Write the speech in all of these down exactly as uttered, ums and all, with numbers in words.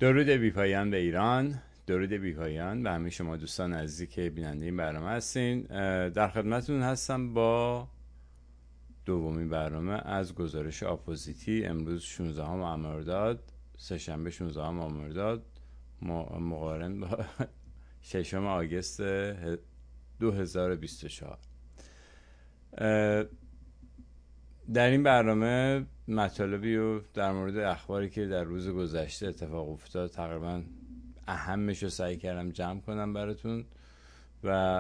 درود بی‌پایان به ایران، درود بی‌پایان به همه شما دوستان عزیزی که بیننده این برنامه هستین. در خدمتتون هستم با دومین برنامه از گزارش آپوزیتی. امروز شانزدهم مرداد، سه‌شنبه شانزدهم مرداد مقارن با ششم آگوست دو هزار و بیست و چهار. در این برنامه مطالبی رو در مورد اخباری که در روز گذشته اتفاق افتاد تقریبا اهمش رو سعی کردم جمع کنم براتون و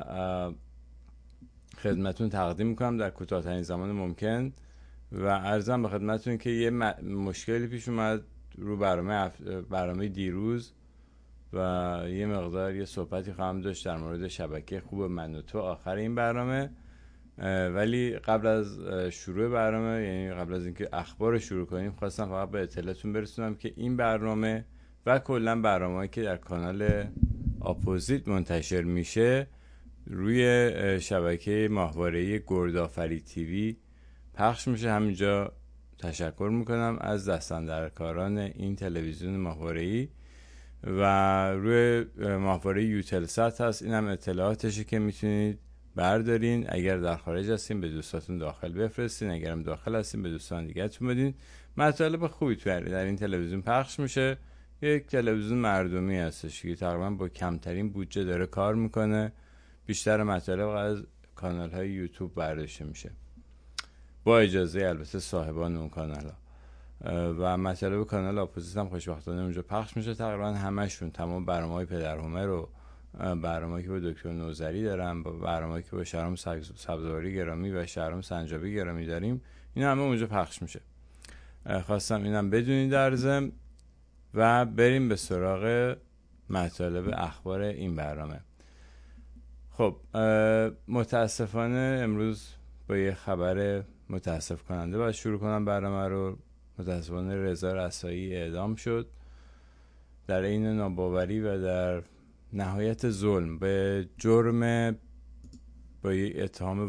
خدمتون تقدیم میکنم در کوتاه‌ترین زمان ممکن و عرضم به خدمتون که یه مشکلی پیش اومد رو برنامه برنامه دیروز و یه مقدار یه صحبتی خواهم داشت در مورد شبکه خوب من و تو آخر این برنامه. ولی قبل از شروع برنامه، یعنی قبل از اینکه اخبار رو شروع کنیم، خواستم فقط به اطلاعتون برسونم که این برنامه و کلا برنامه‌ای که در کانال آپوزیت منتشر میشه روی شبکه ماهواره‌ای گردآفرید تیوی پخش میشه. همینجا تشکر میکنم از دستاندرکاران این تلویزیون ماهواره‌ای و روی ماهواره یوتلسات هست. این هم اطلاعاتشه که میتونید بردارین. اگر در خارج هستین به دوستاتون داخل بفرستین، اگرم داخل هستین به دوستان دیگه‌تون بدین. مطالب خوبی تو در این تلویزیون پخش میشه. یک تلویزیون مردمی هستش که تقریبا با کمترین بودجه داره کار میکنه. بیشتر مطالب از کانال های یوتیوب برداشته میشه با اجازه البته صاحبان اون کانال ها و مطالب کانال اپوزیت هم خوشبختانه اونجا پخش میشه. تقریبا همشون، تمام برنامه‌های پدرهومه رو، برنامه‌ای که با دکتر نوذری دارم، با برنامه‌ای که با شهرام سبزواری گرامی و شهرام سنجابی گرامی داریم، اینا همه اونجا پخش میشه. خواستم اینم بدونید در ضمن و بریم به سراغ مطالب اخبار این برنامه. خب متاسفانه امروز با یه خبر متاسف کننده باید شروع کنم برنامه رو. متاسفانه رضا رسایی اعدام شد در این ناباوری و در نهایت ظلم به جرم با اتهام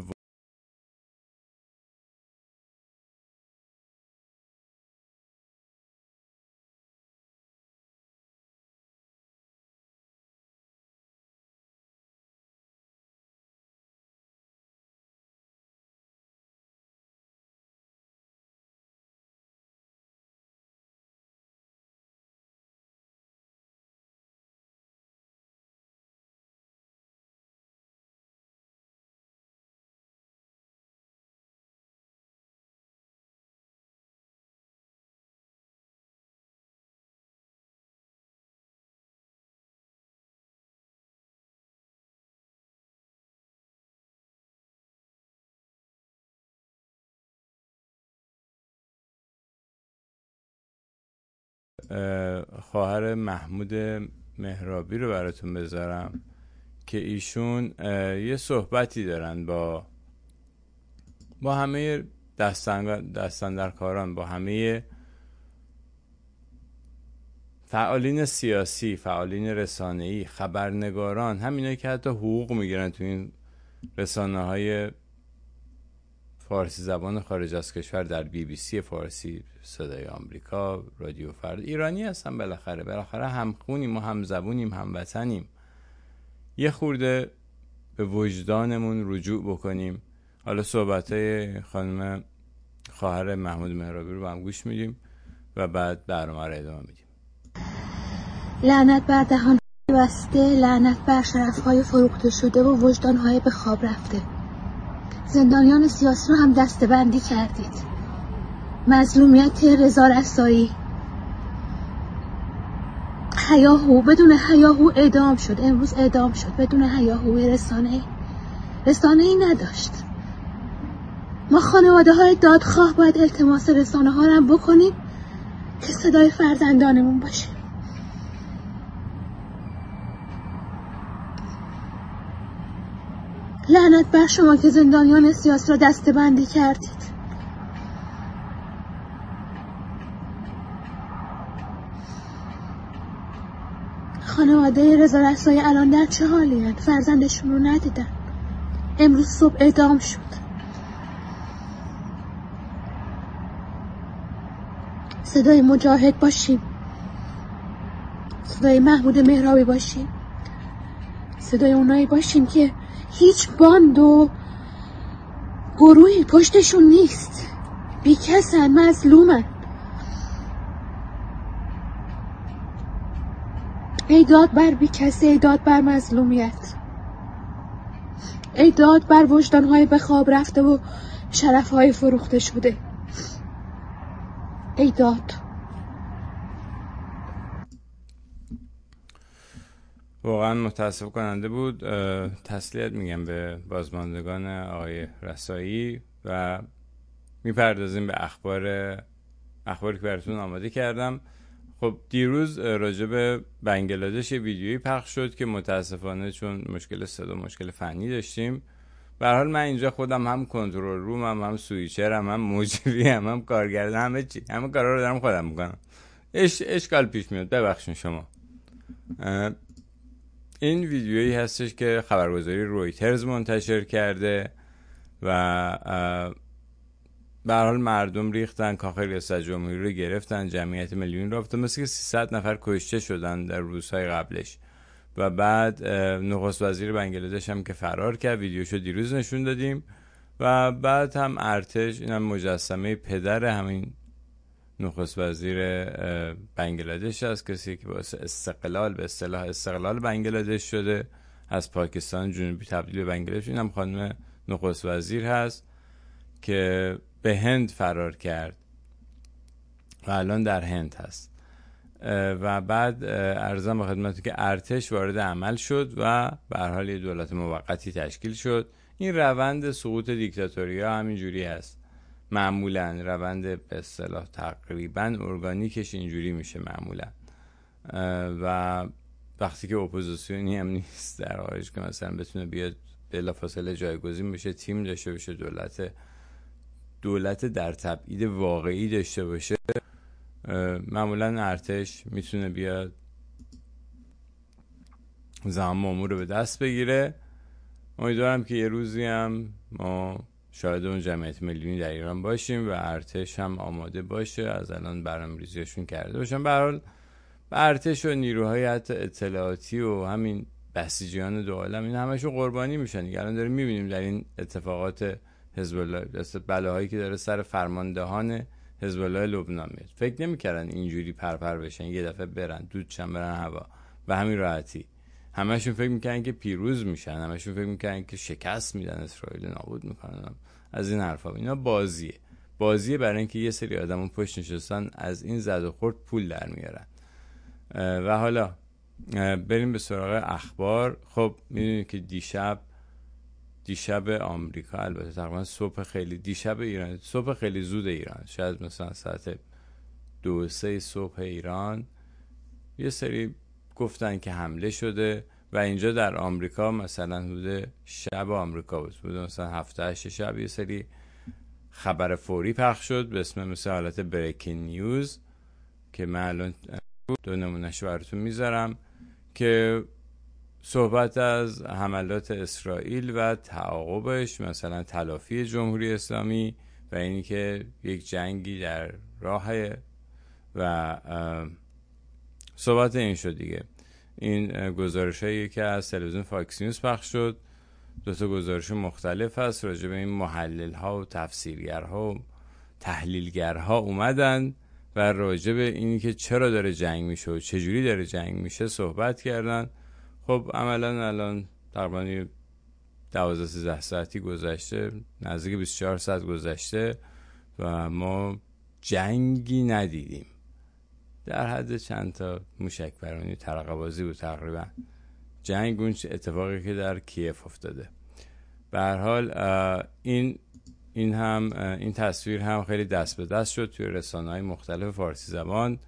خواهر محمود مهرابی رو براتون بذارم که ایشون یه صحبتی دارن با با همه دستاندرکاران، با همه فعالین سیاسی، فعالین رسانه‌ای، خبرنگاران، همینایی که حتی حقوق میگیرن تو این رسانه‌های فارسی زبان خارج از کشور، در بی بی سی فارسی، صدای آمریکا، رادیو فردا. ایرانی هستن بالاخره، بالاخره همخونیم و همزبونیم، هموطنیم. یه خورده به وجدانمون رجوع بکنیم. حالا صحبتای خانم خواهر محمود مهرابی رو با هم گوش میدیم و بعد برنامه رو ادامه میدیم. لعنت بر دهان بسته، لعنت بر شرف‌های فروخته شده و وجدان‌های به خواب رفته. زندانیان سیاسی رو هم دسته‌بندی کردید. مظلومیت رضا رسایی، هیاهو، بدون هیاهو اعدام شد. امروز اعدام شد بدون هیاهوی رسانه‌ای. رسانه‌ای نداشت. ما خانواده های دادخواه باید التماس رسانه ها رو هم بکنیم که صدای فرزندانمون باشه. لعنت بر شما که زندانیان سیاسی رو دسته‌بندی کردید. خانواده رضا رسایی الان در چه حالی هستند؟ فرزندشون رو ندیدن. امروز صبح اعدام شد. صدای مجاهد باشیم. صدای محمود مهرابی باشیم، صدای اونایی باشیم که هیچ باند و گروهی پشتشون نیست، بیکسن، مظلومن. ای داد بر بیکسی، ای داد بر مظلومیت، ای داد بر وجدانهای به خواب رفته و شرفهای فروخته شده، ای داد. واقعا متاسف کننده بود. تسلیت میگم به بازماندگان آقای رسایی و میپردازیم به اخبار اخباری که براتون آماده کردم. خب دیروز راجع به بنگلادش ویدیویی پخش شد که متاسفانه چون مشکل صدا مشکل فنی داشتیم، به هر حال من اینجا خودم هم کنترل روم هم هم سویچرم هم مجری هم هم کارگردان همه چی همه کارا رو دارم خودم میکنم. اش اشکال پیش میاد، ببخشید شما. این ویدیویی هستش که خبرگزاری رویترز منتشر کرده و به هر حال مردم ریختن، کاخ ریاست جمهوری رو گرفتن، جمعیت میلیونی رو افتاد، مثل که سیصد نفر کشته شدن در روزهای قبلش. و بعد نخست وزیر بنگلادش هم که فرار کرد، ویدیوشو دیروز نشون دادیم. و بعد هم ارتش، این هم مجسمه پدر همین نخست وزیر بنگلادش است، کسی که باعث استقلال به اصطلاح استقلال بنگلادش شده، از پاکستان جنوبی تبدیل به بنگلادش. این هم خانم نخست وزیر هست که به هند فرار کرد و الان در هند هست. و بعد عرضم به خدمتتون که ارتش وارد عمل شد و به هر حال یه دولت موقتی تشکیل شد. این روند سقوط دیکتاتوری ها همین جوری هست معمولا، روند به اصطلاح تقریبا ارگانیکش اینجوری میشه معمولا. و وقتی که اپوزیسیونی هم نیست در حالش که مثلا بتونه بیاد بلافاصله جایگزین بشه، تیم داشته باشه، دولت دولت در تبعید واقعی داشته باشه، معمولا ارتش میتونه بیاد زمان امور رو به دست بگیره. امیدوارم که یه روزی هم ما شاهد اون جمعیت میلیونی در ایران باشیم و ارتش هم آماده باشه، از الان برنامه‌ریزیشون کرده باشن. به هر حال ارتش و نیروهای حتی اطلاعاتی و همین بسیجیان دو عالم، این همشون قربانی میشن دیگه. الان داریم میبینیم در این اتفاقات حزب الله، بلاهایی که داره سر فرماندهان حزب الله لبنان میاد. فکر نمی‌کردن اینجوری پرپر بشن، یه دفعه برن دودشن برن هوا و همین راحتی. همشون فکر میکنن که پیروز میشن، همشون فکر میکنن که شکست میدن، اسرائیل نابود میکنن، از این حرفا. اینا بازیه بازیه برای اینکه یه سری آدمون پشت نشستن از این زد و خورد پول در میارن. و حالا بریم به سراغ اخبار. خب میدونید که دیشب دیشب آمریکا، البته تقریبا صبح خیلی دیشب ایران، صبح خیلی زود ایران، شاید مثلا ساعت دو سه صبح ایران، یه سری گفتن که حمله شده و اینجا در آمریکا مثلا حدود شب آمریکا بود، بود مثلا هفته هشت شب یه سری خبر فوری پخش شد به اسم مثل حالت بریکینگ نیوز که من الان دو نمونهش براتون میذارم، که صحبت از حملات اسرائیل و تعاقبش، مثلا تلافی جمهوری اسلامی و اینی که یک جنگی در راهه و صحبت این شد دیگه. این گزارش هایی که از تلویزیون فاکس نیوز پخش شد، دو تا گزارش مختلف هست راجع به این محلل ها و تفسیرگرها و تحلیلگرها اومدن و راجع به اینی که چرا داره جنگ میشه و چجوری داره جنگ میشه صحبت کردن. خب عملا الان تقریبا دوازده سیزده ساعتی گذشته، نزدیک بیست و چهار ساعت گذشته و ما جنگی ندیدیم. در حد چند تا موشک برانی ترقه بازی بود تقریبا. جنگ اون اتفاقی که در کیف افتاده. به هر حال این این هم این تصویر هم خیلی دست به دست شد توی رسانه‌های مختلف فارسی زبان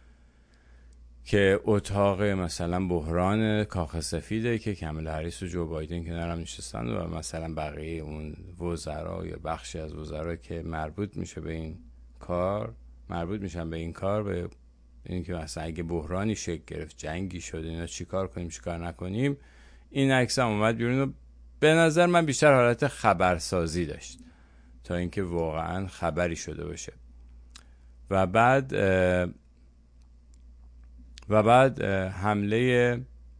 که اتاق مثلا بحران کاخ سفیده که کاملا هریس و جو بایدن کنار هم نشستن و مثلا بقیه اون وزرا یا بخشی از وزرا که مربوط میشه به این کار مربوط میشن به این کار به این که مثلا اگه بحرانی شکل گرفت، جنگی شد، اینا چیکار کنیم چیکار نکنیم. این عکس هم اومد بیرون و به نظر من بیشتر حالت خبرسازی داشت تا اینکه واقعا خبری شده باشه. و بعد و بعد حمله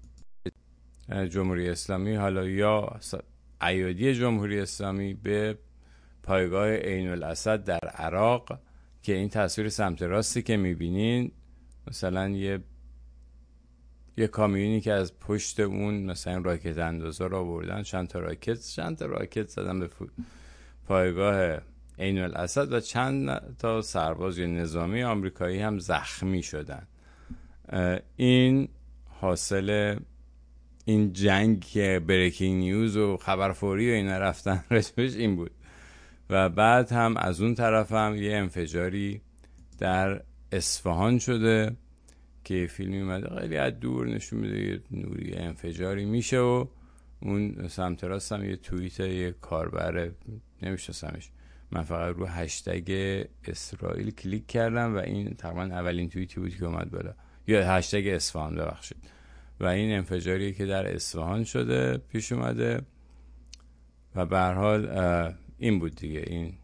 جمهوری اسلامی، حالا یا ایادی جمهوری اسلامی، به پایگاه عین الاسد در عراق که این تصویر سمت راستی که میبینین مثلا یه یه کامیونی که از پشت اون مثلا راکت اندازا را آوردن، چند تا راکت چند تا راکت زدن به پایگاه عین الاسد و چند تا سرباز یا نظامی آمریکایی هم زخمی شدن. این حاصل این جنگ که بریکینگ نیوز و خبر فوری و اینا رفتن رجبش این بود. و بعد هم از اون طرف هم یه انفجاری در اصفهان شده که فیلمی اومده خیلی از دور نشون میده یه نوری انفجاری میشه و اون سمت راست هم یه توییت یه کاربر نمیشناسمش، من فقط رو هشتگ اسرائیل کلیک کردم و این تقریبا اولین توییتی بود که اومد بالا، یا هشتگ اصفهان ببخشید. و این انفجاری که در اصفهان شده پیش اومده و به هر حال این بود دیگه، این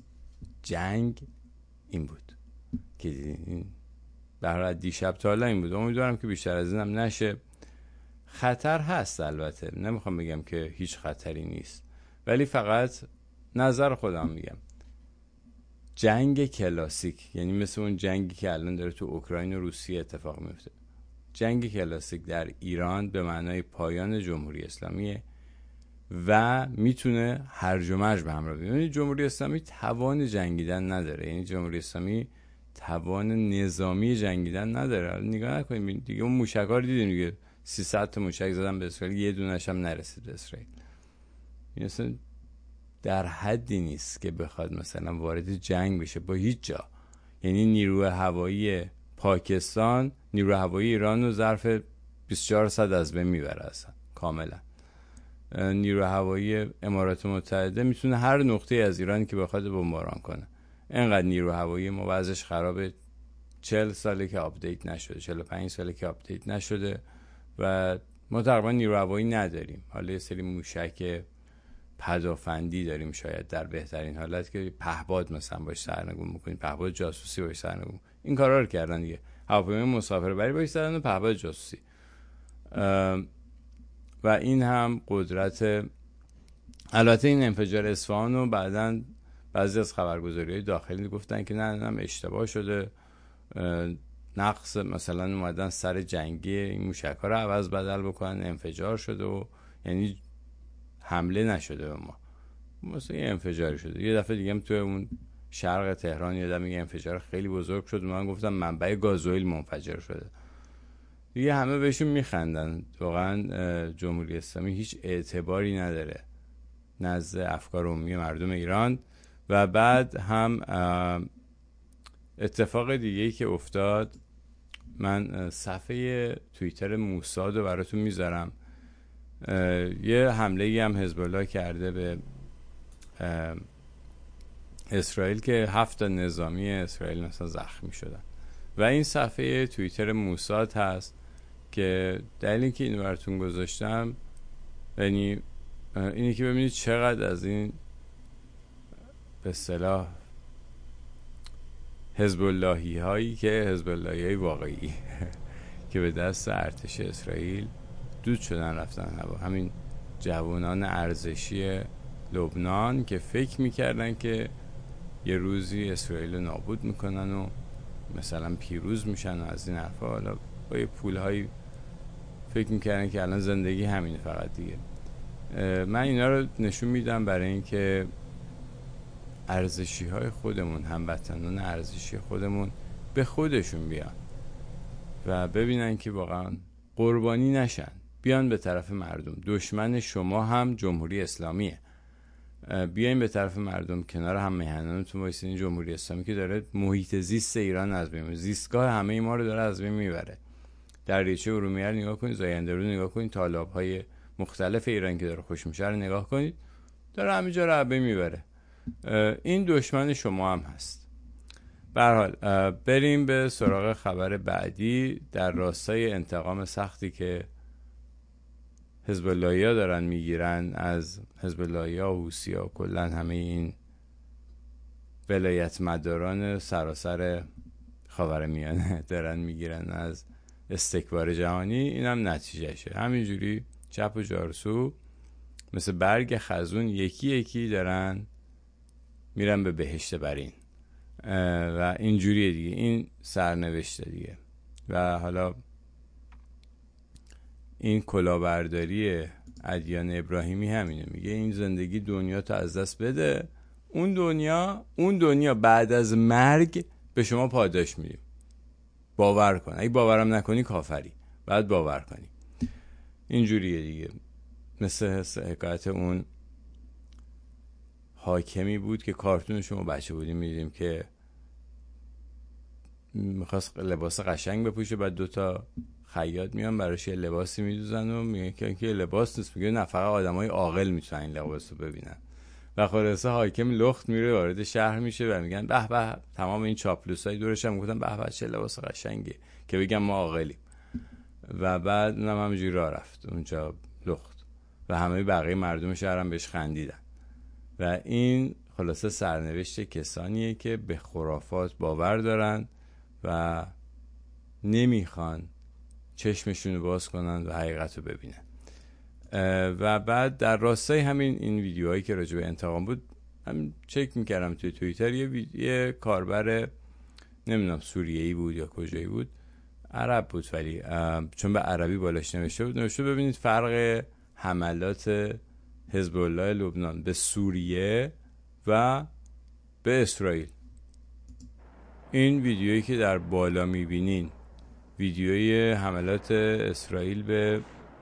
جنگ این بود که این به هر حال دیشب تا حالا این بود. امیدوارم که بیشتر از اینم نشه. خطر هست البته، نمیخوام بگم که هیچ خطری نیست، ولی فقط نظر خودم میگم جنگ کلاسیک، یعنی مثل اون جنگی که الان داره تو اوکراین و روسیه اتفاق میفته، جنگ کلاسیک در ایران به معنای پایان جمهوری اسلامیه و میتونه هرج و مرج به همراه بیاره. یعنی جمهوری اسلامی توان جنگیدن نداره، یعنی جمهوری اسلامی توان نظامی جنگیدن نداره. نگاه نکنید دیگه، اون موشک‌ها رو دیدین دیگه، سیصد تا موشک زدن به اسرائیل، یه دونه‌ش هم نرسید به اسرائیل. مثلا در حدی نیست که بخواد مثلا وارد جنگ بشه با هیچ جا. یعنی نیروی هوایی پاکستان نیروی هوایی ایران رو ظرف بیست و چهار ساعت از بین میبره اصلا کاملا. نیروی هوایی امارات متحده میتونه هر نقطه از ایران که بخواد بمباران کنه. اینقدر نیروی هوایی ما وضعش خرابه، چهل ساله که آپدیت نشده، چهل و پنج ساله که آپدیت نشده و ما تقریبا نیروی هوایی نداریم. حالا یه سری موشک پدافندی داریم شاید در بهترین حالت که پهپاد مثلا باش سرنگون میکنیم، پهپاد جاسوسی باش سرنگون، این کارا رو کردن دیگه، هواپیمای مسافربری باش زدن و پهپاد جاسوسی. و این هم قدرت. البته این انفجار اصفهان رو بعدن بعضی از خبرگزاری‌های داخلی گفتن که نه نه اشتباه شده، نقص مثلا اومدن سر جنگی این موشک‌ها رو عوض بدل بکنن، انفجار شده و یعنی حمله نشده به ما، مثلا یه انفجاری شده. یه دفعه دیگه هم تو اون شرق تهران یادم یه انفجار خیلی بزرگ شد، من گفتم منبع گازوئیل منفجر شده دیگه، همه بهشون میخندن. واقعا جمهوری اسلامی هیچ اعتباری نداره نزد افکار عمومی مردم ایران. و بعد هم اتفاق دیگه‌ای که افتاد، من صفحه توییتر موساد رو براتون میذارم، یه حمله‌ای هم حزب الله کرده به اسرائیل که هفت نظامی اسرائیل مثلا زخمی شدن و این صفحه توییتر موساد هست که دلیلی که اینو براتون گذاشتم یعنی اینی که ببینید چقدر از این به اصطلاح حزب اللهی هایی که حزب اللهی های واقعی که به دست ارتش اسرائیل دود شدن رفتن هوا، همین جوانان ارزشی لبنان که فکر میکردن که یه روزی اسرائیل رو نابود میکنن و مثلا پیروز میشن و از این حرفا، حالا با یه پولهایی فکر میکردن که الان زندگی همینه فقط دیگه. من اینا رو نشون میدم برای اینکه ارزشی های خودمون، هموطنان ارزشی خودمون به خودشون بیان و ببینن که واقعا قربانی نشن، بیان به طرف مردم. دشمن شما هم جمهوری اسلامیه، بیاین به طرف مردم، کنار هم میهنانتون وایسین. جمهوری اسلامی که داره محیط زیست ایران از بین میبره، زیستگاه همه ما رو داره از بین میبره. دریاچه ارومیه رو نگاه کنید، زاینده رو نگاه کنید، تالاب‌های مختلف ایران که داره خوش میشه رو نگاه کنید، داره همه جا رو از بین میبره. این دشمن شما هم هست. به هر حال بریم به سراغ خبر بعدی در راستای انتقام سختی که حزب اللهی‌ها دارن میگیرن از حزب اللهی‌ها و حوثی‌ها، کلا همه این ولایت مداران سراسر خاورمیانه دارن میگیرن از استکبار جهانی، اینم نتیجهشه. همینجوری چپ و جارسو مثل برگ خزون یکی یکی دارن میرن به بهشت برین و اینجوریه دیگه، این سرنوشته دیگه. و حالا این کلاهبرداری ادیان ابراهیمی همینه، میگه این زندگی دنیا تو از دست بده، اون دنیا اون دنیا بعد از مرگ به شما پاداش میدیم، باور کن. اگه باورم نکنی کافری، بعد باور کنی. اینجوریه دیگه. مثل حکایت اون حاکمی بود که کارتون شما بچه بودیم میدیدیم که میخواست لباس قشنگ بپوشه، بعد دوتا خیاط میان براش یه لباسی میدوزن و میگه که لباس نیست، میگه نه فقط آدمای عاقل میتونن این لباس رو ببینن. و خلاصه حاکم لخت میره وارد شهر میشه و میگن به به، تمام این چاپلوسای دورش هم گفتن به به چه لباس قشنگی که بگم ما عاقلیم. و بعد اونم همینجوری راه رفت اونجا لخت و همه بقیه مردم شهر هم بهش خندیدن. و این خلاصه سرنوشت کسانیه که به خرافات باور دارن و نمیخوان چشمشون رو باز کنن و حقیقت رو ببینن. و بعد در راستای همین این ویدیوهایی که راجع به انتقام بود، هم چک میکردم توی توییتر، یه, ویدیو... یه کاربر نمیدونم سوریه‌ای بود یا کجایی بود، عرب بود ولی چون به عربی بالاش نوشته بود، نوشته ببینید فرق حملات حزب الله لبنان به سوریه و به اسرائیل. این ویدیویی که در بالا میبینین ویدیوی حملات اسرائیل به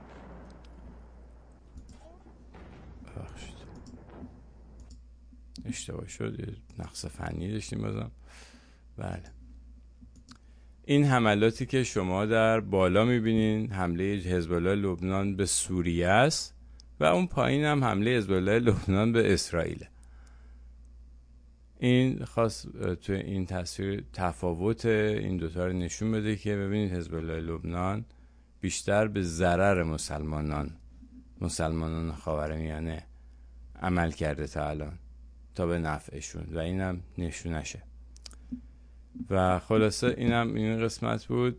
اشتباه شد، نقص فنی داشتیم بازم. بله، این حملاتی که شما در بالا میبینین حمله حزب الله لبنان به سوریه است و اون پایین هم حمله حزب الله لبنان به اسرائیل. این خاص تو این تصویر تفاوت این دوتا رو نشون بده که ببینید حزب الله لبنان بیشتر به ضرر مسلمانان مسلمانان خاورمیانه عمل کرده تا الان تا به نفعشون و اینم نشونشه. و خلاصه اینم این قسمت بود.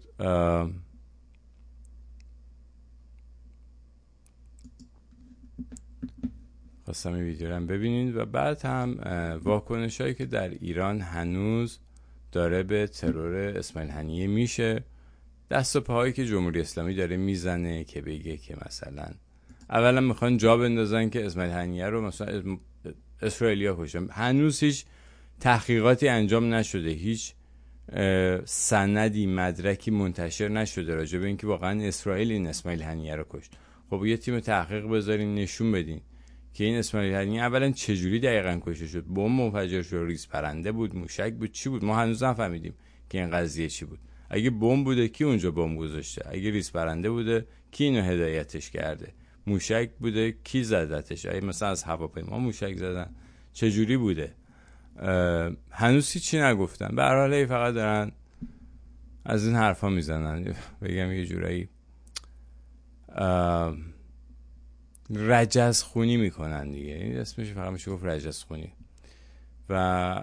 خواستم این ویدیو رو هم ببینید. و بعد هم واکنش هایی که در ایران هنوز داره به ترور اسماعیل هنیه میشه، دست و پاهایی که جمهوری اسلامی داره میزنه که بگه که مثلا اولا میخوان جا بندازن که اسماعیل هنیه رو مثلا اسرائیلیا کشتن. هنوز هیچ تحقیقاتی انجام نشده، هیچ سندی مدرکی منتشر نشده راجع به اینکه واقعا اسرائیل این اسماعیل هنیه رو کشت. خب یه تیم تحقیق بذارین نشون بدین که این اسماعیل هنیه اولا چجوری دقیقاً کشته شد، بمب منفجر شد، ریز پرنده بود، موشک بود، چی بود؟ ما هنوز نفهمیدیم که این قضیه چی بود. اگه بمب بوده کی اونجا بمب گذاشته؟ اگه ریز پرنده بوده کی اینو هدایتش کرده؟ موشک بوده کی زدتش؟ اگه مثلا از هواپیما موشک زدن چجوری بوده؟ هنوز هیچی نگفتن. به هر حال فقط دارن از این حرفا میزنن. بگم یه جورایی رجز خونی میکنن دیگه. این اسمش فقط میشه گفت رجز خونی. و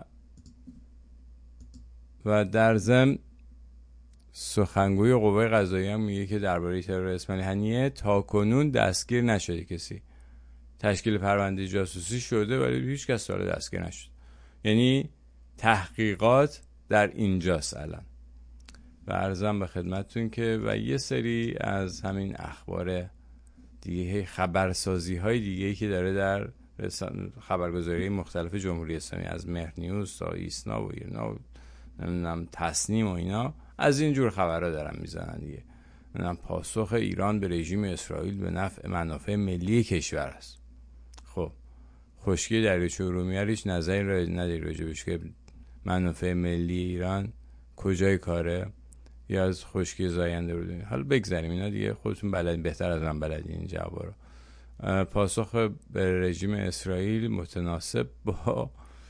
و در ضمن سخنگوی قوه قضاییه هم میگه که درباره ترور اسماعیل هنیه تا کنون دستگیر نشده کسی. تشکیل پرونده جاسوسی شده ولی هیچ کس تا دستگیر نشد. یعنی تحقیقات در اینجاست الان. و عرضم به خدمتتون که و یه سری از همین اخبار دیگه، خبرسازی های دیگه که داره در خبرگزاری مختلف جمهوری اسلامی، از مهر نیوز تا ایسنا و ایرنا و نمیدونم تصنیم و اینا، از این جور خبرها دارن میزنن دیگه. نمیدونم پاسخ ایران به رژیم اسرائیل به نفع منافع ملی کشور است. خب خشکی دریاچه ارومیه هیچ نظری نداری راجبش که منافع ملی ایران کجای کاره یا از خشکی زاینده ارومیه؟ حالا بگذاریم اینا دیگه، خودتون بلد بهتر از من بلدین این جوابا رو. پاسخ به رژیم اسرائیل متناسب با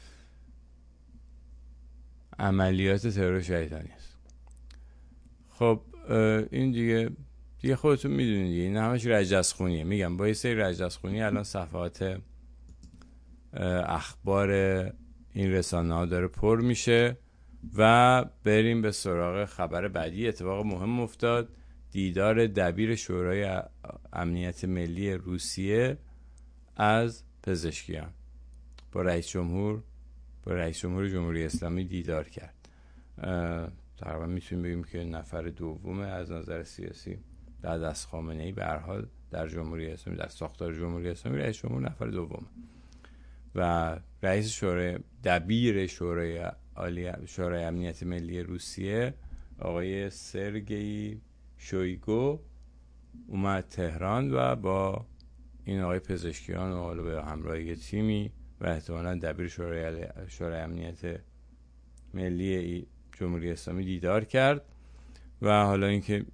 عملیات ترور شیطانی است. خب این دیگه دیگه خودتون میدونید دیگه، این همش رجزخونیه. میگم با یه سری رجزخونی الان صفحات اخبار این رسانه ها داره پر میشه. و بریم به سراغ خبر بعدی. اتفاق مهم افتاد دیدار دبیر شورای امنیت ملی روسیه از پزشکیان با رئیس جمهور با رئیس جمهور جمهوری اسلامی دیدار کرد. تقریبا میتونیم بگیم که نفر دومه از نظر سیاسی بعد از خامنه‌ای به هر حال در جمهوری اسلامی، در ساختار جمهوری اسلامی رئیس جمهور نفر دومه و رئیس شورای دبیر شورای عالی شورای امنیت ملی روسیه آقای سرگئی شویگو اومد تهران و با این آقای پزشکیان و حالا به همراهی تیمی و احتمالاً دبیر شورای شورای امنیت ملی جمهوری اسلامی دیدار کرد و حالا اینکه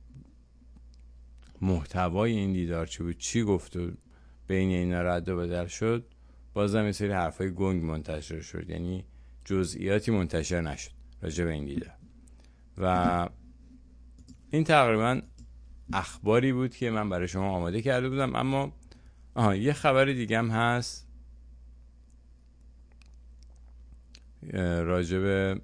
محتوای این دیدار چی بود، چی گفت و بین اینا رد و بدل شد، بازم یه سری حرفای گنگ منتشر شد، یعنی جزئیاتی منتشر نشد راجع به این دیدار. و این تقریبا اخباری بود که من برای شما آماده کرده بودم. اما آها یه خبر دیگه هم هست راجع به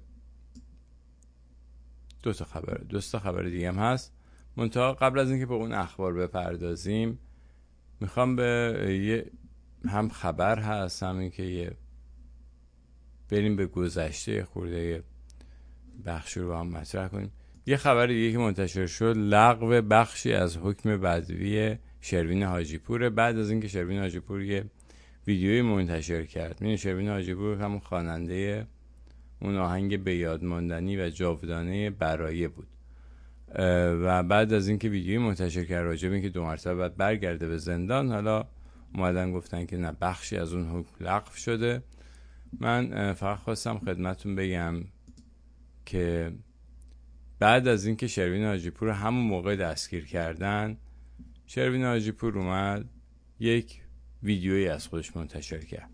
دو تا خبر دو تا خبر دیگه هم هست. منتها قبل از اینکه به اون اخبار بپردازیم میخوام به یه هم خبر هست، هم این که یه بریم به گذشته خورده بخشی رو با هم مطرح کنیم. یه خبر دیگه که منتشر شد لغو بخشی از حکم بدوی شروین حاجی پور بعد از اینکه شروین حاجی پور یه ویدیویی منتشر کرد. می‌دونید شروین حاجی پور همون خواننده اون آهنگ به یاد ماندنی و جاودانه برایه بود و بعد از اینکه ویدیویی منتشر کرد راجع به اینکه دو مرتبه بعد برگرده به زندان، حالا اومدن گفتن که نه بخشی از اون حکم لغو شده. من فقط خواستم خدمتتون بگم که بعد از اینکه شروین حاجی پور همون موقع دستگیر کردن، شروین حاجی پور اومد یک ویدیویی از خودش منتشر کرد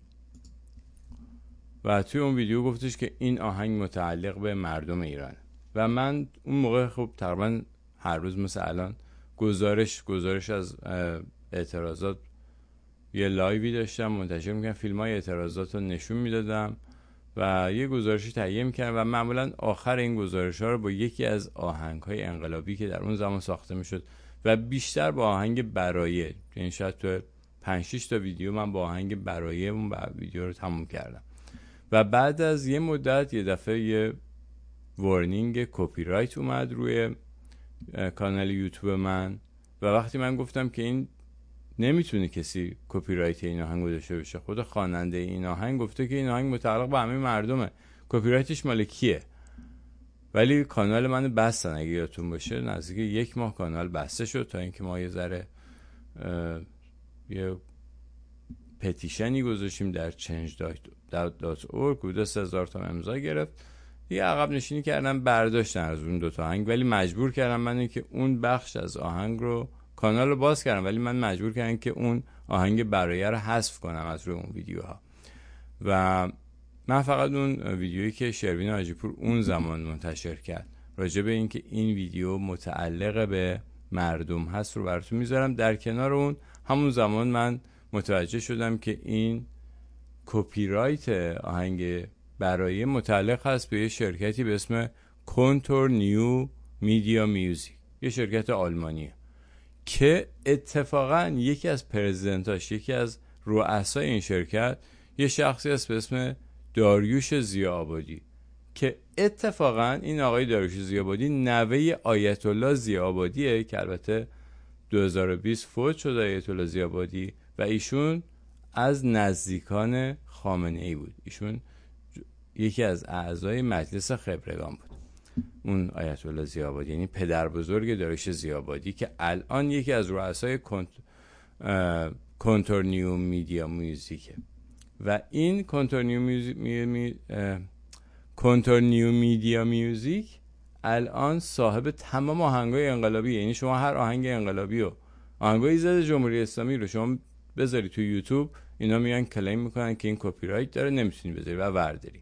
و توی اون ویدیو گفتش که این آهنگ متعلق به مردم ایران. و من اون موقع خب تقریبا هر روز مثل الان گزارش گزارش از اعتراضات یه لایوی داشتم منتشر میکنم، فیلم های اعتراضات رو نشون میدادم و یه گزارشی تهیه میکردم و معمولا آخر این گزارش ها رو با یکی از آهنگ های انقلابی که در اون زمان ساخته میشد و بیشتر با آهنگ برایه، یعنی شاید تو پنج شش تا ویدیو من با آهنگ برایه اون ویدیو رو تموم کردم. و بعد از یه مدت یه دفعه یه وارنینگ کپی رایت اومد روی کانال یوتیوب من و وقتی من گفتم که این نمیتونه کسی کپی رایت این آهنگ داشته باشه، خود خواننده این آهنگ گفته که این آهنگ متعلق به همه مردمه، کپی رایتش مال کیه؟ ولی کانال منو بستن، اگه یادتون باشه نزدیک یک ماه کانال بسته شد تا اینکه ما یه ذره یه پتیشنی گذاشتیم در چنج دات اورگ و دو هزار تا امضا گرفت. یه عقب نشینی کردم برداشتن از اون دو تا آهنگ، ولی مجبور کردم من که اون بخش از آهنگ رو کانال رو باز کردم، ولی من مجبور کردم که اون آهنگ برایه رو حذف کنم از روی اون ویدیوها. و من فقط اون ویدیویی که شروین حاجی پور اون زمان منتشر کرد راجع به این که این ویدیو متعلق به مردم هست رو براتون میذارم. در کنار اون همون زمان من متوجه شدم که این کپی رایت آهنگ برایه متعلق هست به یه شرکتی به اسم کنتور نیو میدیا میوزیک، یه شرکت آلمانیه که اتفاقا یکی از پرزیدنتاش، یکی از رؤسای این شرکت یه شخصی هست به اسم داریوش ضیاءآبادی که اتفاقا این آقای داریوش ضیاءآبادی نوه آیت الله ضیاءآبادیه که البته دو هزار و بیست فوت شد آیت الله ضیاءآبادی و ایشون از نزدیکان خامنه ای بود. ایشون یکی از اعضای مجلس خبرگان بود اون آیت الله ضیاءآبادی، یعنی پدر بزرگ داریوش ضیاءآبادی که الان یکی از رؤسای کنت... کنتور نیو میدیا میوزیکه. و این کنتور نیو میوزیک می... می... کنتور نیو میدیا میوزیک الان صاحب تمام آهنگای انقلابی، یعنی شما هر آهنگ انقلابی و آهنگای ضد جمهوری اسلامی رو شما بذاری تو یوتیوب، اینا میان کلیم میکنن که این کپی رایت داره، نمیتونی بذاری و ورداری.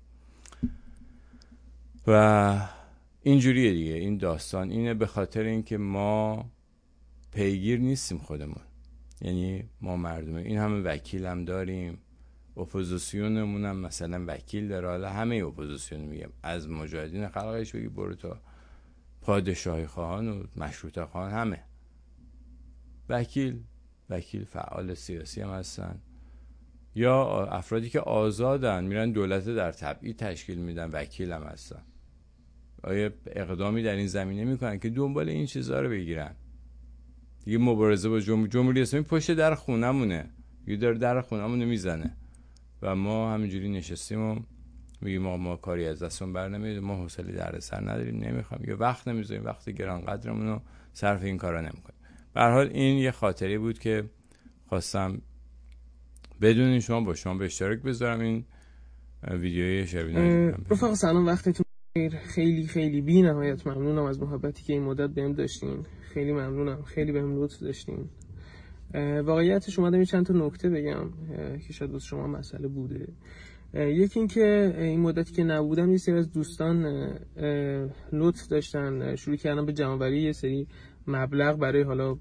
و اینجوریه دیگه. این داستان اینه به خاطر اینکه ما پیگیر نیستیم خودمون، یعنی ما مردم این همه وکیل هم داریم، اپوزیسیونمون هم مثلا وکیل داره، حالا همه اپوزیسیون میگم از مجاهدین خلقش بگی برو تا پادشاهی خواهان و مشروطه خواهان همه. وکیل وکیل فعال سیاسی هم هستن، یا افرادی که آزادن میرن دولت در تبعید تشکیل میدن، وکیل هم هستن. آیا اقدامی در این زمینه میکنن که دنبال این چیزها رو بگیرن؟ دیگه مبارزه با جمهوری جمهوری اسلامی پشت در خونمونه، یه داره در خونمونه میزنه و ما همینجوری نشستیم و میگیم ما, ما کاری از دستمون بر نمیاد، ما حوصله دردسر نداریم، نمیخوام، یا وقت نمیذاریم، وقت گران قدرمون رو صرف این کارا نمیکنیم. به هر حال این یه خاطره بود که خواستم بدون شما با شما به اشتراک بذارم. این ویدیوی شروین رفقا سلام، وقتتون بخیر. خیلی خیلی بی نهایت ممنونم از محبتی که این مدت بهم داشتین. خیلی ممنونم، خیلی بهم لطف داشتین. واقعیتش اومدم یه چند تا نکته بگم که شاید واسه شما مسئله بوده. یکی این که این مدتی که نبودم یه سری از دوستان لطف داشتن، شروع کردن به جمع‌آوری یه سری مبلغ برای حالا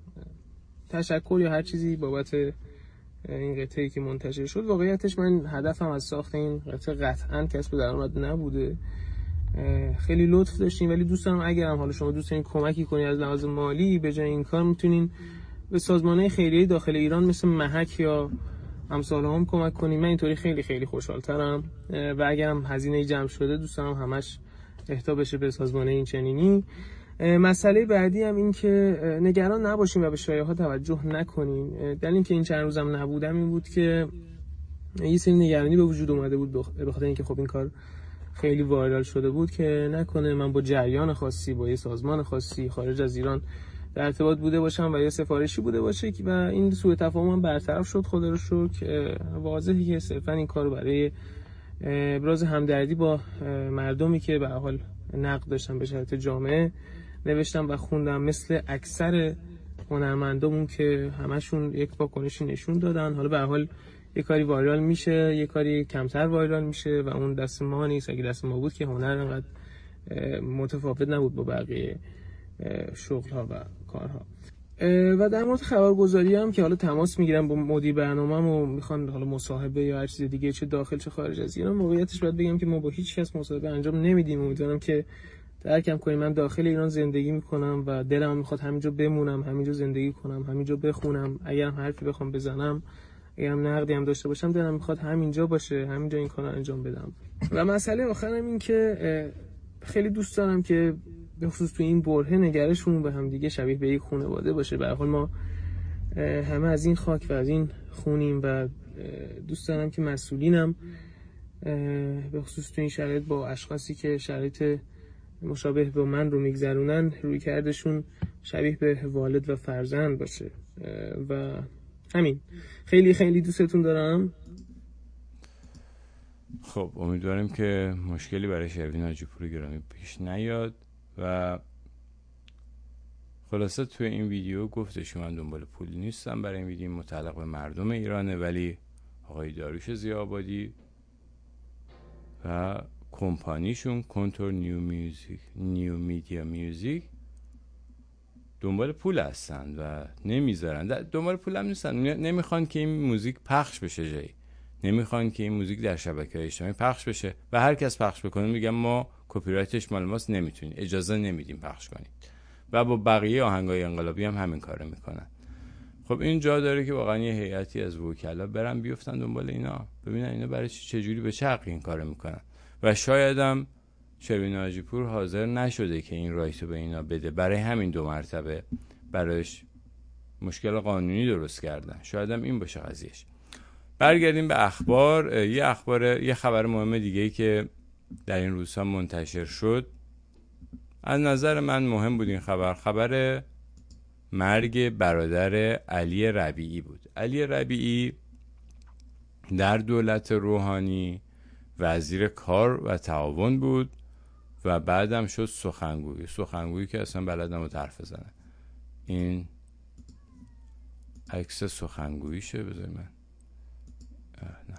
تشکر یا هر چیزی بابت این قطعه‌ای که منتشر شد. واقعیتش من هدفم از ساخت این قطعه قطعاً کسب درآمد نبوده. خیلی لطف داشتین، ولی دوست دارم اگرم حالا شما دوست دارین کمکی کنین از لحاظ مالی، به جای این کار میتونین به سازمان‌های خیریه داخل ایران مثل محک یا امثال هم کمک کنین. من اینطوری خیلی خیلی خوشحال‌ترم و اگرم هزینه جمع شده دوست دارم همش اهدا بشه به سازمان این چنینی. مسئله بعدی هم این که نگران نباشیم و به شایعات توجه نکنیم. در این که این چند روزم نبودم این بود که یه سری نگرانی به وجود اومده بود به خاطر اینکه خب این کار خیلی وایرال شده بود که نکنه من با جریان خاصی، با یه سازمان خاصی خارج از ایران در ارتباط بوده باشم و یا سفارشی بوده باشه و این سوء تفاهم هم برطرف شد خدا رو شکر. واضحه که صرفا این کارو برای ابراز همدردی با مردمی که به حال نقد داشتن به شرایط جامعه نوشتم و خوندم، مثل اکثر هنرمندامون که همشون یک واکنشی نشون دادن. حالا به هر حال یه کاری وایرال میشه، یه کاری کمتر وایرال میشه و اون دست ما نیست. اگه دست ما بود که هنر انقدر متفاوت نبود با بقیه شغل‌ها و کارها. و در مورد خبرگزاری هم که حالا تماس میگیرم با مدیر برنامه‌م و میخوان حالا مصاحبه یا هر چیز دیگه چه داخل چه خارج از ایران، موقعیتش باید بگم که ما با هیچ کس مصاحبه انجام نمیدیم. امیدوارم که درکم کنید. من داخل ایران زندگی میکنم و دلم میخواد همینجا بمونم، همینجا زندگی کنم، همینجا بخونم. اگرم حرفی بخوام بزنم، اگرم نقدی هم داشته باشم، دلم میخواد همینجا باشه، همینجا این کارو انجام بدم. و مسئله آخرم این که خیلی دوست دارم که به خصوص تو این برهه نگرشمون به هم دیگه شبیه به یک خانواده باشه. به هر حال ما همه از این خاک و از این خونیم و دوست دارم که مسئولینم به خصوص تو این شرایط با اشخاصی که شرایط مشابه با من رو میگذرونن روی کردشون شبیه به والد و فرزند باشه. و همین، خیلی خیلی دوستتون دارم. خب امیدواریم که مشکلی برای شروین حاجی پور گرامی پیش نیاد. و خلاصه توی این ویدیو گفتش من دنبال پول نیستم برای این ویدیو، متعلق به مردم ایرانه، ولی آقای داریوش ضیاءآبادی و کمپانیشون کنتور نیو میوزیک نیو میدیا میوزیک دنبال پول هستن و نمیذارن. دنبال پول هم نیستن، نمیخوان که این موزیک پخش بشه جایی، نمیخوان که این موزیک در شبکه‌های اجتماعی پخش بشه و هر کس پخش بکنه میگن ما کپی رایتش مال ماست، نمیتونید، اجازه نمیدیم پخش کنید. و با بقیه آهنگای انقلابی هم همین کارو میکنن. خب این جا داره که واقعا یه هیئتی از وکلا برن بیفتن دنبال اینا، ببینن اینا برای چه جوری به چه حقی این کارو میکنن. و شاید هم شروین حاجی پور حاضر نشده که این رایتو به اینا بده، برای همین دو مرتبه براش مشکل قانونی درست کردن. شاید هم این باشه قضیهش. برگردیم به اخبار. یه اخبار یه خبر مهم دیگه‌ای که در این روزها منتشر شد، از نظر من مهم بود این خبر، خبر مرگ برادر علی ربیعی بود. علی ربیعی در دولت روحانی وزیر کار و تعاون بود و بعدم شد سخنگوی سخنگویی که اصلا بلد نبود حرف بزنه. این عکس سخنگوییشه، بذاری من نه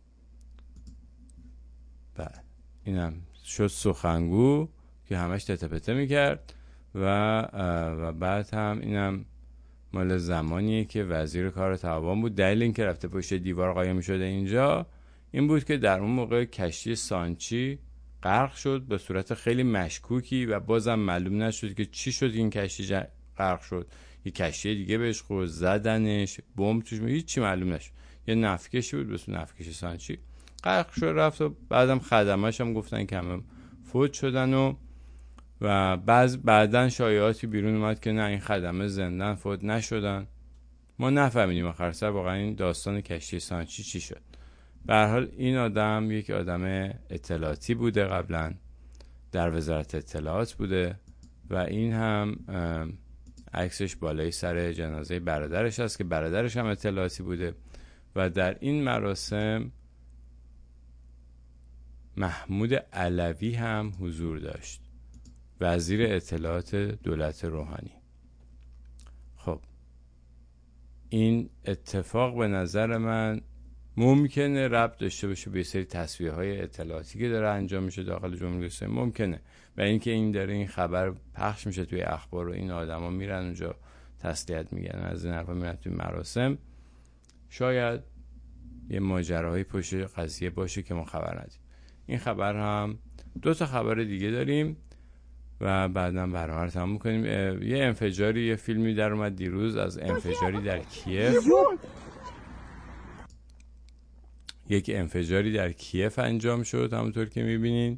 بعد اینم شد سخنگو که همش تته پته میکرد و و بعد هم اینم مال زمانیه که وزیر کار و تعاون بود. دلیل این که رفته پشت دیوار قایم شده اینجا این بود که در اون موقع کشتی سانچی غرق شد به صورت خیلی مشکوکی و بازم معلوم نشد که چی شد این کشتی غرق شد. یه کشتی دیگه بهش خورد، زدنش، بمب توش، هیچ چی معلوم نشد. یه نفتکشی بود به اسم نفتکش سانچی غرق شد رفت و بعدم خدمه‌اش هم گفتن که همه فوت شدن و و بعض بعدن شایعاتی بیرون اومد که نه این خدمه زندن فوت نشدن. ما نفهمیدیم آخر سر واقعا این داستان کشتی سانچی چی شد. به هر حال این آدم یک آدم اطلاعاتی بوده، قبلا در وزارت اطلاعات بوده و این هم عکسش بالای سر جنازه برادرش هست که برادرش هم اطلاعاتی بوده و در این مراسم محمود علوی هم حضور داشت، وزیر اطلاعات دولت روحانی. خب این اتفاق به نظر من ممکنه ربط داشته باشه به سری تصویرهای اطلاعاتی که داره انجام میشه داخل جمهوری اسلامی، ممکنه، و اینکه این داره این خبر پخش میشه توی اخبار و این آدما میرن اونجا تسلیت میگن از این حرفا میرن توی مراسم، شاید یه ماجراهای پشت قضیه باشه که ما خبر ندیم. این خبر هم دو تا خبر دیگه داریم و بعداً برنامه رو تمام می‌کنیم. یه انفجاری یه فیلمی در اومد دیروز از انفجاری در کیف. یک انفجاری در کیف انجام شد همونطور که می‌بینین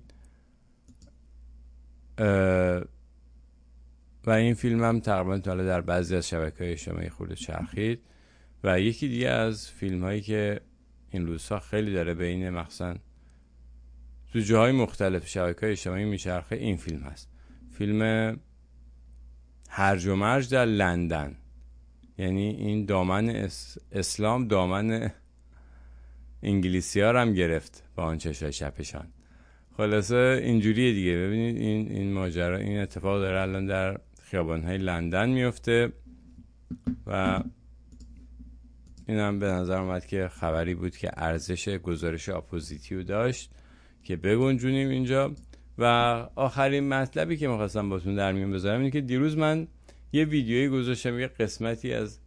و این فیلم هم تقریباً تا در بعضی از شبکه‌های اجتماعی خورده چرخید و یکی دیگه از فیلم‌هایی که این روزها خیلی داره بین مخصوصاً تو جاهای مختلف شبکه‌های اجتماعی میچرخه این فیلم هست، فیلم هرج و مرج در لندن. یعنی این دامن اس... اسلام دامن انگلیسی ها رو هم گرفت با آن چشای چپشان. خلاصه اینجوریه دیگه. ببینید این این ماجرا، این اتفاق داره الان در خیابان‌های لندن میفته و این هم به نظر اومد که خبری بود که ارزش گزارش اپوزیتیو داشت که بگنجونیم اینجا. و آخرین مطلبی که می‌خواستم باتون در میون بذارم اینه که دیروز من یه ویدیویی گذاشتم، یه قسمتی از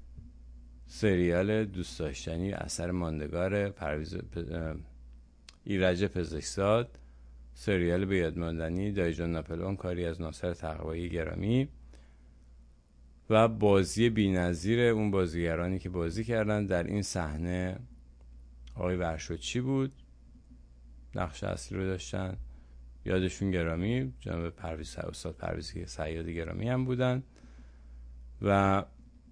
سریال دوست داشتنی اثر ماندگار پرویز ایرج پزشکزاد، سریال به یاد ماندنی دایجان ناپلئون، کاری از ناصر تقوایی گرامی و بازی بی‌نظیر اون بازیگرانی که بازی کردن در این صحنه. آقای ورشوچی بود نقش اصلی رو داشتن، یادشون گرامی، جناب پرویز استاد پرویز صیاد گرامی هم بودن و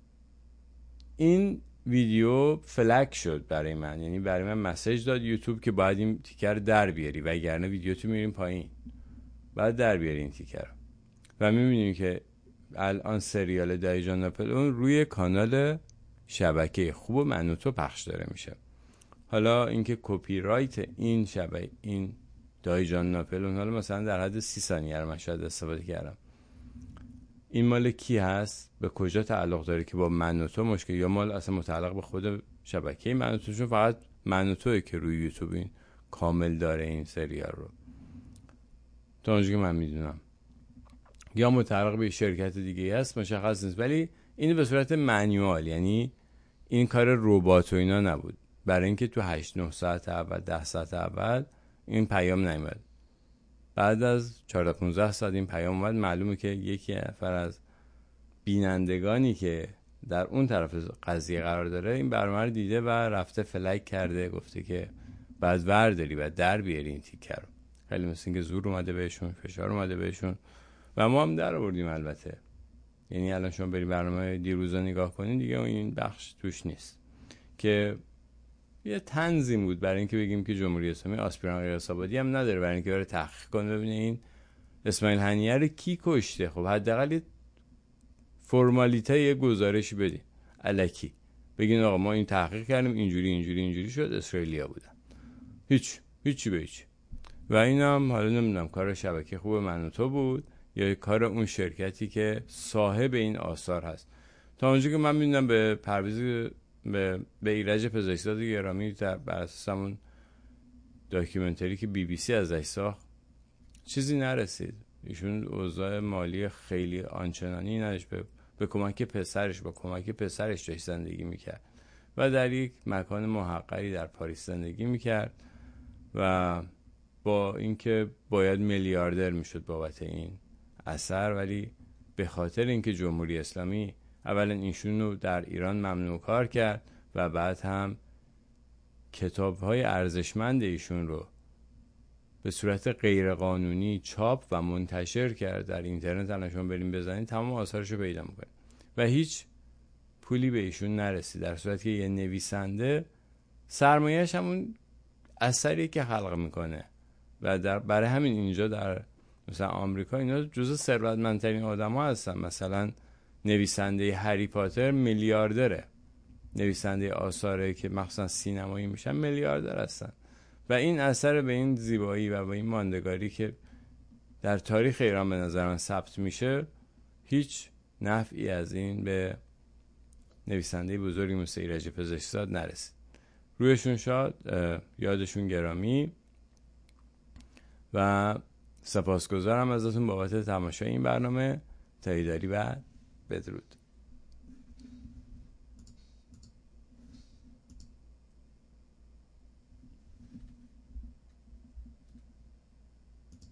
این ویدیو فلگ شد برای من، یعنی برای من مسیج داد یوتیوب که باید این تیکر در بیاری و اگرنه ویدیو تو میریم پایین، باید در بیاری این تیکر. و میبینیم که الان سریال دایجان ناپلئون روی کانال شبکه خوب و منوتو پخش داره میشه. حالا اینکه کپی رایت این شبکه این دایجان ناپلئون، حالا مثلا در حد سی ثانیه رو من شاید استفاده کردم، این مال کی هست، به کجا تعلق داره که با منوتو مشکل، یا مال اصلا متعلق به خود شبکه منوتو، چون فقط منوتوئه که روی یوتیوب این کامل داره این سریال رو تا اونجایی که من میدونم، یا متعلق به شرکت دیگه هست مشخص نیست، ولی این به صورت مانیوال، یعنی این کار ربات و اینا نبود، برای اینکه تو هشت نه ساعت اول ده ساعت اول این پیام نیومد، بعد از چهارده پانزده ساعت این پیام اومد. معلومه که یکی نفر از بینندگانی که در اون طرف قضیه قرار داره این برنامه رو دیده و رفته فلگ کرده، گفته که بعد ورداری و در بیاری این تیکر رو. خیلی مثل اینکه زور اومده بهشون، فشار اومده بهشون و ما هم در آوردیم البته. یعنی الان شما بری برنامه دیروزا نگاه کنین دیگه این بخش توش نیست که یه تنظیم بود برای اینکه بگیم که جمهوری اسلامی آسپیران قیاس‌آبادی هم نداره، برای اینکه بره تحقیق کنه ببینه این اسماعیل هنیه رو کی کشته. خب حداقل فرمالیته یه گزارشی بدین، الکی بگین آقا ما این تحقیق کردیم اینجوری اینجوری اینجوری شد، اسرائیلیا بودن. هیچ هیچی به هیچ. و اینم حالا نمیدونم کار شبکه خوب منوتو بود یا کار اون شرکتی که صاحب این آثار هست. تا اونجایی که من میدونم به پرویز به به ایرج پزشکزاد گرامی در بر اساس همون داکیومنتری که بی بی سی ازش ساخت چیزی نرسید. ایشون اوضاع مالی خیلی آنچنانی نداشت، به, به کمک پسرش با کمک پسرش داشت زندگی میکرد و در یک مکان محقری در پاریس زندگی میکرد و با اینکه باید میلیاردر میشد بابت این اثر، ولی به خاطر اینکه جمهوری اسلامی اولا ایشون رو در ایران ممنوع کار کرد و بعد هم کتاب‌های ارزشمند ایشون رو به صورت غیرقانونی چاپ و منتشر کرد در اینترنت، الان شما بریم بزنید تمام آثارش رو پیدا می‌کنید و هیچ پولی به ایشون نرسید، در صورتی که یه نویسنده سرمایه‌اش همون اثری که خلق میکنه و در برای همین اینجا در مثلا آمریکا اینا جزو ثروتمندترین آدم‌ها هستن. مثلا نویسنده هری پاتر میلیاردره، نویسنده آثاری که مخصوصا سینمایی میشن میلیاردر هستن و این اثر به این زیبایی و به این ماندگاری که در تاریخ ایران به نظر من ثبت میشه، هیچ نفعی از این به نویسنده بزرگی مثل ایرج پزشکزاد نرسید. رویشون شاد، یادشون گرامی و سپاسگزارم ازتون بابت تماشای این برنامه. تاییداری و بدرود.